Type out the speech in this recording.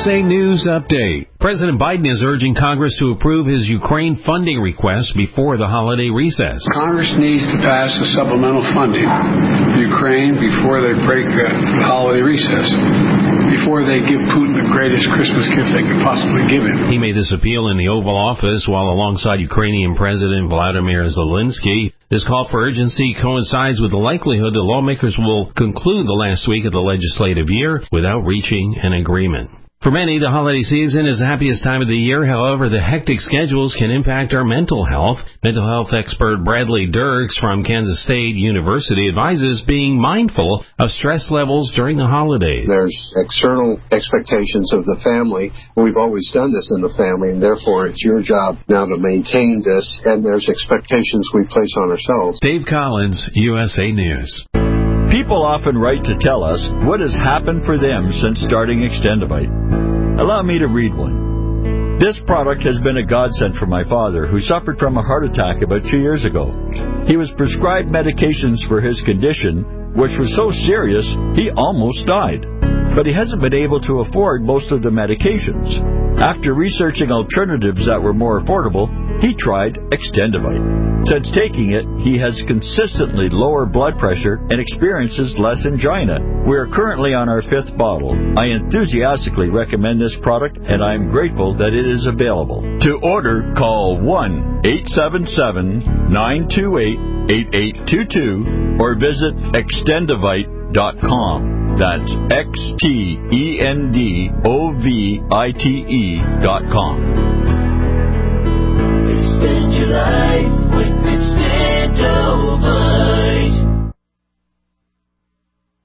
USA News Update. President Biden is urging Congress to approve his Ukraine funding request before the holiday recess. Congress needs to pass a supplemental funding for Ukraine before they break the holiday recess, before they give Putin the greatest Christmas gift they could possibly give him. He made this appeal in the Oval Office while alongside Ukrainian President Vladimir Zelensky. This call for urgency coincides with the likelihood that lawmakers will conclude the last week of the legislative year without reaching an agreement. For many, the holiday season is the happiest time of the year. However, the hectic schedules can impact our mental health. Mental health expert Bradley Dirks from Kansas State University advises being mindful of stress levels during the holidays. There's external expectations of the family. We've always done this in the family, and therefore it's your job now to maintain this, and there's expectations we place on ourselves. Dave Collins, USA News. People often write to tell us what has happened for them since starting Extendivite. Allow me to read one. This product has been a godsend for my father, who suffered from a heart attack about 2 years ago. He was prescribed medications for his condition, which was so serious he almost died. But he hasn't been able to afford most of the medications. After researching alternatives that were more affordable, he tried Extendivite. Since taking it, he has consistently lower blood pressure and experiences less angina. We are currently on our 5th bottle. I enthusiastically recommend this product, and I am grateful that it is available. To order, call 1-877-928-8822 or visit Extendivite.com. That's XTENDOVITE.com. Extend your life with Extendovite.